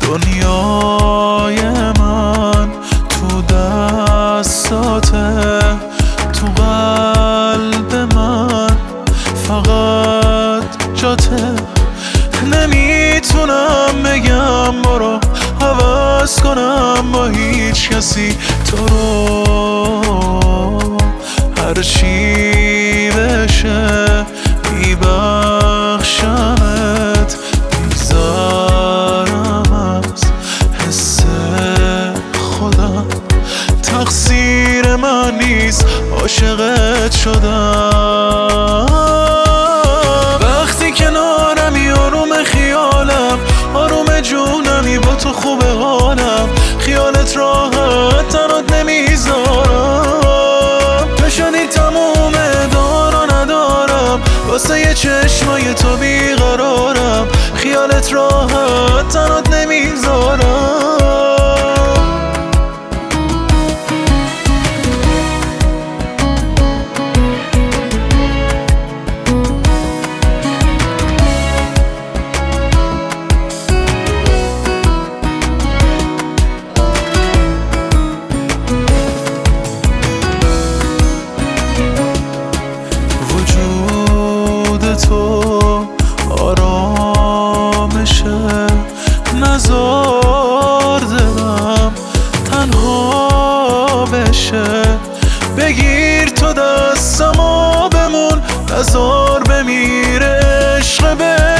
دنیای من تو دستاته، تو قلب من فقط جاته. نمیتونم بگم برو عوض کنم با هیچ کسی تو رو، هرچی بشه میبخشمت، میذارم از حس خودم. تقصیر من نیست عاشقت شدم. وقتی کنارمی آروم خیالم، آروم جونمی با تو خوب حالم. خیالت راحت تنات نمیذارم، نشدی تموم دارا ندارم، واسه یه چشمای تو بیقرارم. خیالت راحت تنات نمیذارم. تو آرامشه، نزار دلم تنها بشه. بگیر تو دستم و بمون، نزار بمیره عشق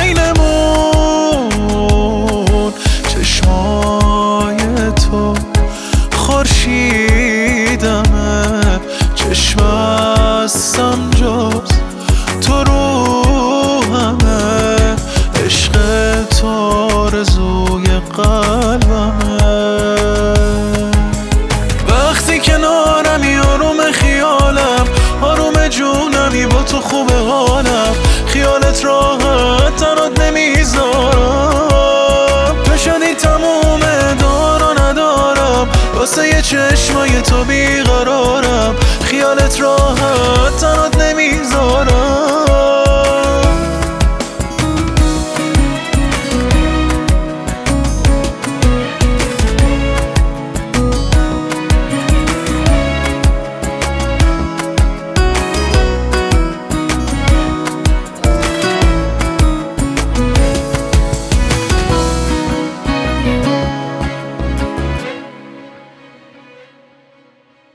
بینمون. چشمای تو خورشیدمه، چشم هستم جز تو روحمه. عشق تو آرزوی قلبمه. وقتی کنارمی آروم خیالم، آروم جونمی با تو خوب حالم. خیالت راحت تنات نمیذارم، نشدی تموم دارا ندارم، واسه یه چشمای تو بیقرارم. خیالت راحت تنات نمیذارم.